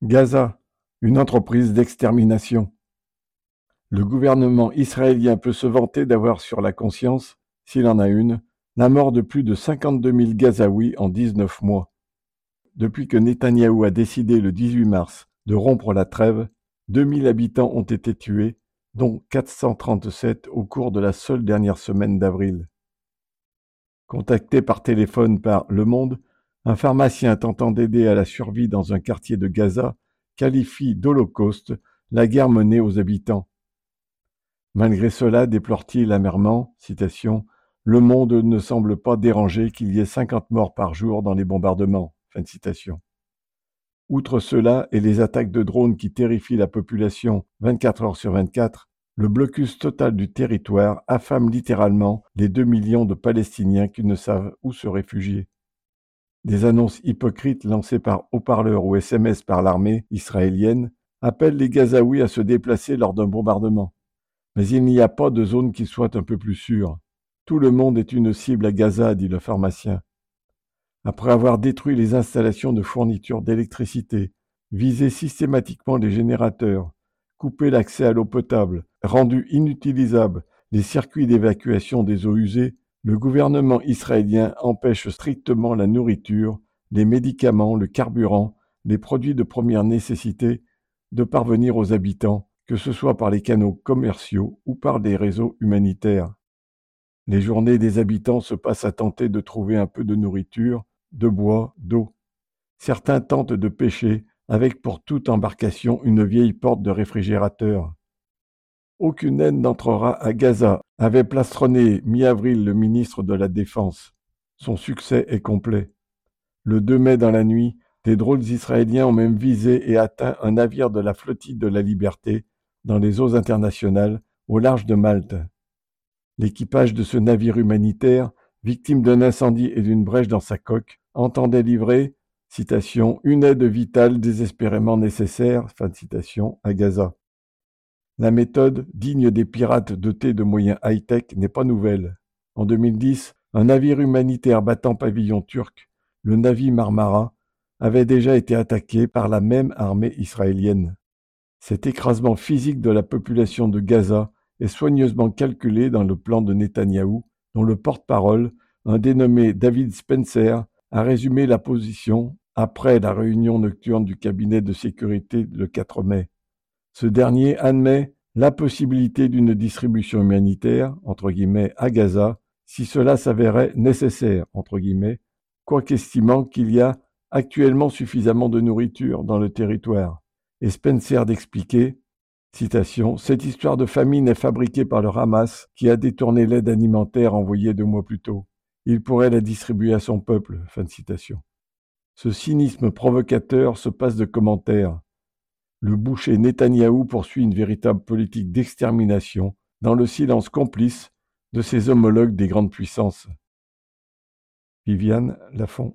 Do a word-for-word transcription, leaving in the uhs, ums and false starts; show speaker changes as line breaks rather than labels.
Gaza, une entreprise d'extermination. Le gouvernement israélien peut se vanter d'avoir sur la conscience, s'il en a une, la mort de plus de cinquante-deux mille Gazaouis en dix-neuf mois. Depuis que Netanyahou a décidé le dix-huit mars de rompre la trêve, deux mille habitants ont été tués, dont quatre cent trente-sept au cours de la seule dernière semaine d'avril. Contacté par téléphone par Le Monde, un pharmacien tentant d'aider à la survie dans un quartier de Gaza qualifie d'holocauste la guerre menée aux habitants. Malgré cela, déplore-t-il amèrement, citation, « Le monde ne semble pas dérangé qu'il y ait cinquante morts par jour dans les bombardements. » Fin de citation. Outre cela et les attaques de drones qui terrifient la population vingt-quatre heures sur vingt-quatre, le blocus total du territoire affame littéralement les deux millions de Palestiniens qui ne savent où se réfugier. Des annonces hypocrites lancées par haut-parleurs ou S M S par l'armée israélienne appellent les Gazaouis à se déplacer lors d'un bombardement. Mais il n'y a pas de zone qui soit un peu plus sûre. Tout le monde est une cible à Gaza, dit le pharmacien. Après avoir détruit les installations de fourniture d'électricité, visé systématiquement les générateurs, coupé l'accès à l'eau potable, rendu inutilisables les circuits d'évacuation des eaux usées, le gouvernement israélien empêche strictement la nourriture, les médicaments, le carburant, les produits de première nécessité de parvenir aux habitants, que ce soit par les canaux commerciaux ou par des réseaux humanitaires. Les journées des habitants se passent à tenter de trouver un peu de nourriture, de bois, d'eau. Certains tentent de pêcher, avec pour toute embarcation une vieille porte de réfrigérateur. Aucune aide n'entrera à Gaza, avait plastronné mi-avril le ministre de la Défense. Son succès est complet. Le deux mai dans la nuit, des drones israéliens ont même visé et atteint un navire de la flottille de la Liberté, dans les eaux internationales, au large de Malte. L'équipage de ce navire humanitaire, victime d'un incendie et d'une brèche dans sa coque, entendait livrer, citation, une aide vitale désespérément nécessaire, fin de citation, à Gaza. La méthode, digne des pirates dotés de moyens high-tech, n'est pas nouvelle. En deux mille dix, un navire humanitaire battant pavillon turc, le Navy Marmara, avait déjà été attaqué par la même armée israélienne. Cet écrasement physique de la population de Gaza est soigneusement calculé dans le plan de Netanyahou, dont le porte-parole, un dénommé David Spencer, a résumé la position après la réunion nocturne du cabinet de sécurité le quatre mai. Ce dernier admet la possibilité d'une distribution humanitaire, entre guillemets, à Gaza, si cela s'avérait nécessaire, entre guillemets, quoiqu'estimant qu'il y a actuellement suffisamment de nourriture dans le territoire. Et Spencer d'expliquer, citation, « Cette histoire de famine est fabriquée par le Hamas qui a détourné l'aide alimentaire envoyée deux mois plus tôt. Il pourrait la distribuer à son peuple. » Fin de citation. Ce cynisme provocateur se passe de commentaires. Le boucher Netanyahou poursuit une véritable politique d'extermination dans le silence complice de ses homologues des grandes puissances. Viviane Lafont.